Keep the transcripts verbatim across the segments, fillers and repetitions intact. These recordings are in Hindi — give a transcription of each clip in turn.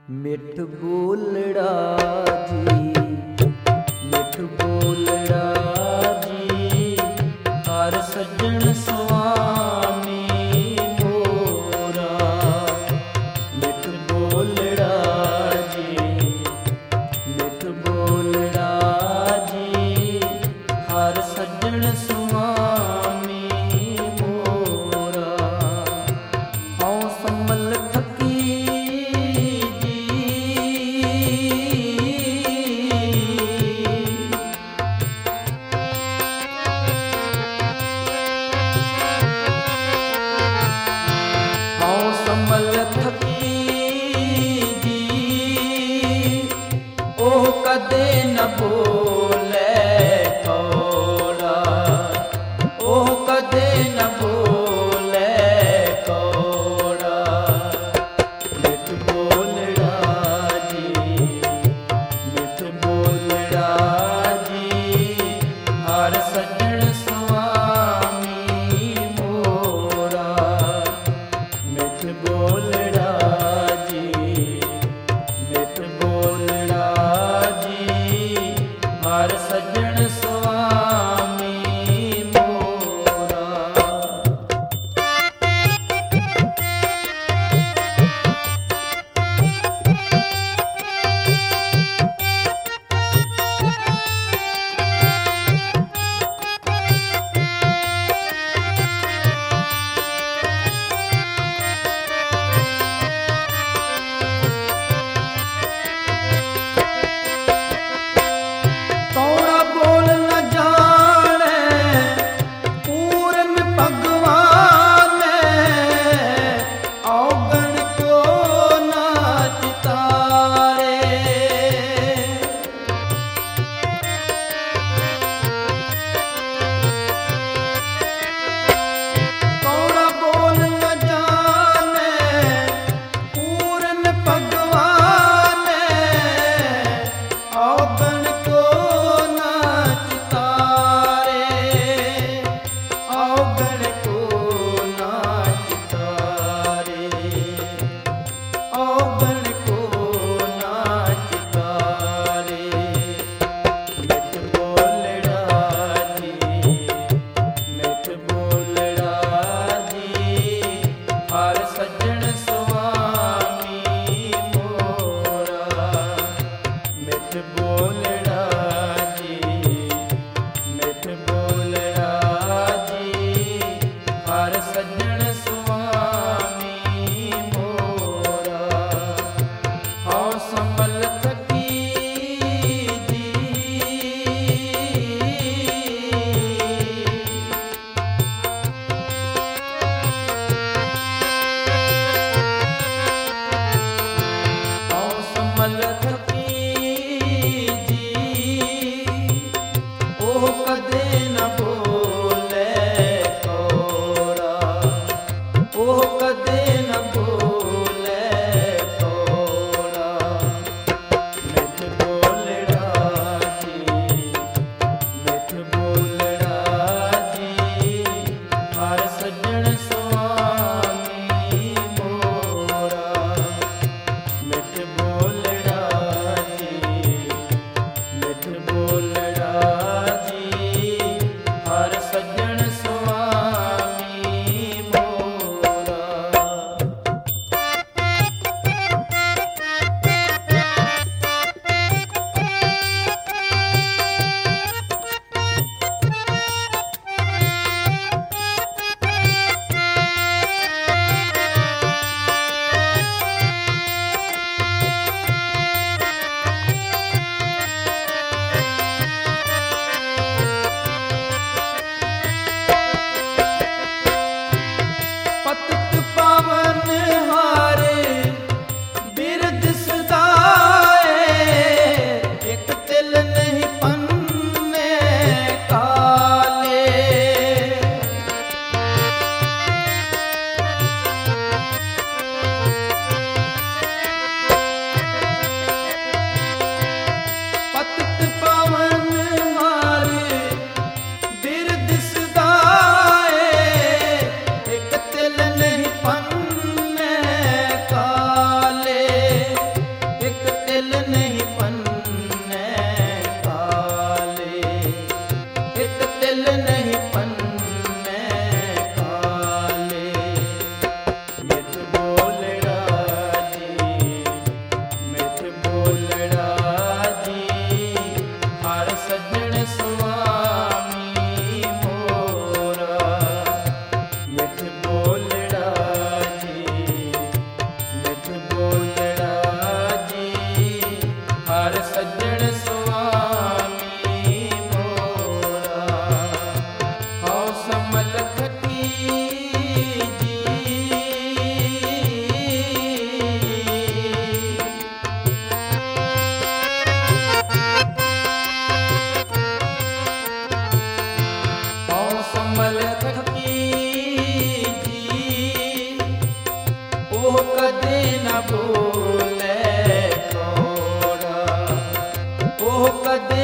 मिठ बोलड़ा जी, मिठ बोलड़ा जी, हर सज्जन स्वामी मोरा। मिठ बोलड़ा जी, मिठ बोलड़ा जी, हर सज्जन स्वामी मोरा। हौं संभल थकी संभल थकी जी,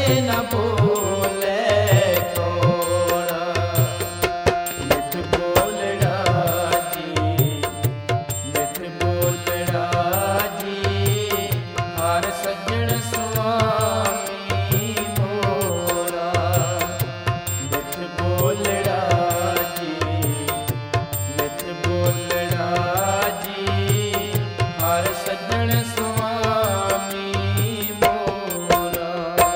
न बोले कोड़ा। मिठ बोलड़ा जी, मिठ बोलड़ा जी, हर सज्जन स्वामी मोरा। मिठ बोलड़ा जी, मिठ बोलड़ा जी, हर सज्जन स्वामी मोरा।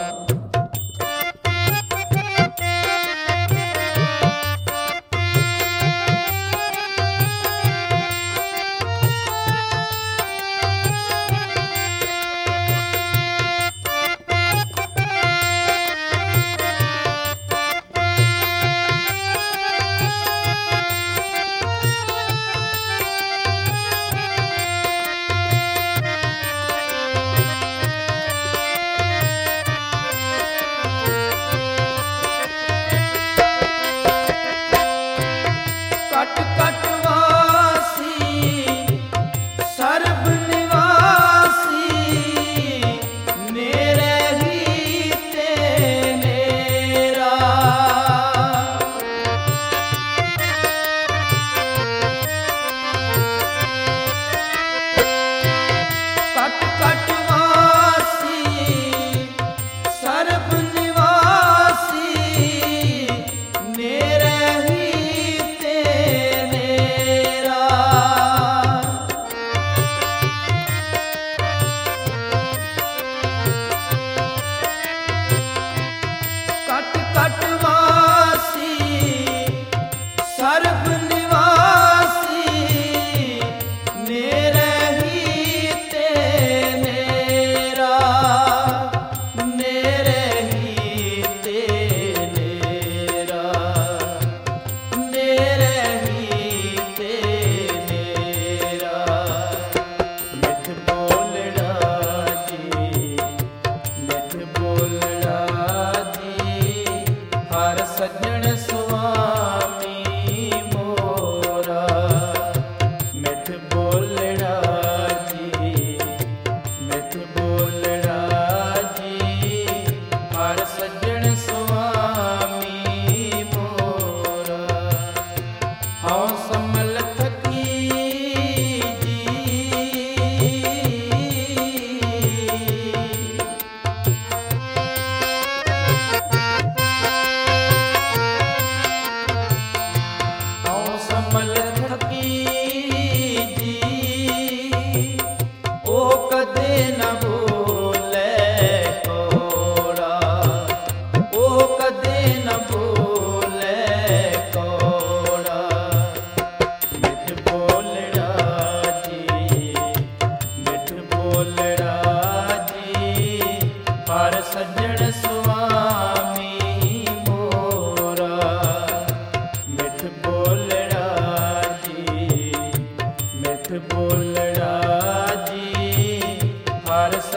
कट कट वासी सर्ब निवासी, मेरे ही ते मेरा। कट कट वासी सर्ब निवासी, मेरे ही ते मेरा। कट कट वासी सर्ब निवासी, मेरे ही ते मेरा। मेरे ही ते मेरा, मेरे ही ते मेरा। मिठ बोलड़ा जी, मिठ बोलड़ा जी, हर सज्जन स्वामी मोरा। मिठ बोलड़ा जी, मिठ बोलड़ा जी, हर सज्जन स्वामी मोरा। हौं समलथ की जी, हौं समलथ की जी, ओ कदे न बोले कोड़ा। ओ कदे न बोले कोड़ा। मिठ बोलड़ा जी, मिठ बोलड़ा जी, हर सज्जन स्वामी मोरा। मिठ बोलड़ा जी, मिठ बोलड़ा जी, हर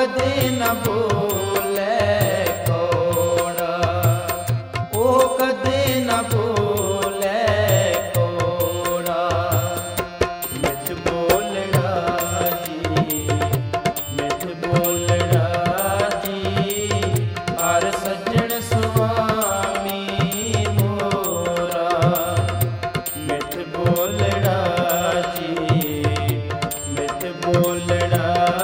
कदे न बोले कोड़ा, ओ कदे न बोले कोड़ा। मिठ बोलड़ा जी, मिठ बोलड़ा जी, हर सज्जन स्वामी मोरा। मिठ बोलड़ा जी, मिठ बोलड़ा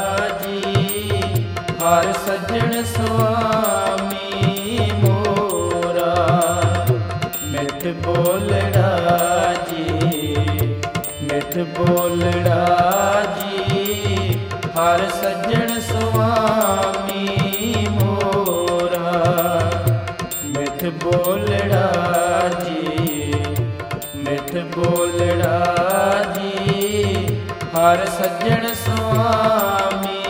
हर सज्जन स्वामी मोरा। मिठ बोलड़ा जी, मिठ बोलड़ा जी, हर सज्जन स्वामी मोरा। मिठ बोलड़ा जी, मिठ बोलड़ा जी, हर सज्जन स्वामी